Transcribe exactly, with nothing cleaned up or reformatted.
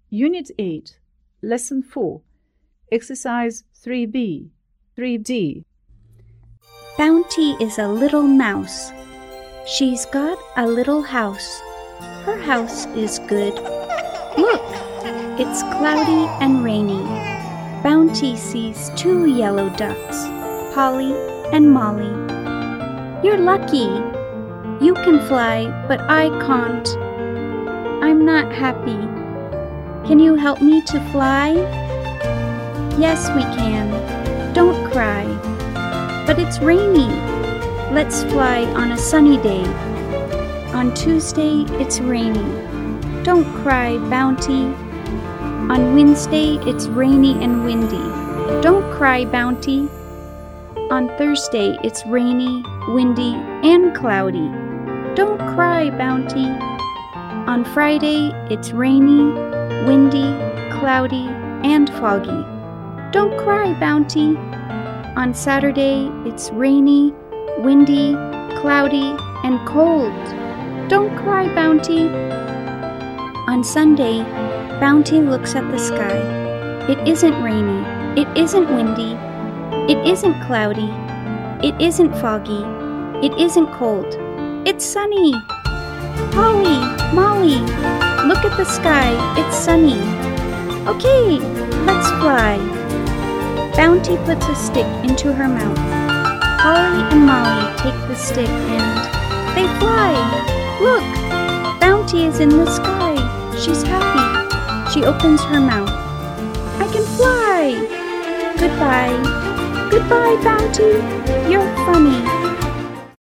Unit eight, Lesson four, Exercise three B, three D. Bounty is a little mouse. She's got a little house. Her house is good. Look, it's cloudy and rainy. Bounty sees two yellow ducks, Polly and Molly. You're lucky. You can fly, but I can't. I'm not happy. Can you help me to fly? Yes, we can. Don't cry. But it's rainy. Let's fly on a sunny day. On Tuesday, it's rainy. Don't cry, Bounty. On Wednesday, it's rainy and windy. Don't cry, Bounty. On Thursday, it's rainy, windy, and cloudy. Don't cry, Bounty. On Friday, it's rainy, windy, cloudy, and foggy. Don't cry, Bounty. On Saturday, it's rainy, windy, cloudy, and cold. Don't cry, Bounty. On Sunday, Bounty looks at the sky. It isn't rainy. It isn't windy. It isn't cloudy. It isn't foggy. It isn't cold. It's sunny. Polly, Molly, look at the sky. It's sunny. Okay, let's fly. Bounty puts a stick into her mouth. Polly and Molly take the stick and they fly. Look, Bounty is in the sky. She's happy. She opens her mouth. I can fly. Goodbye. Goodbye, Bounty. You're funny.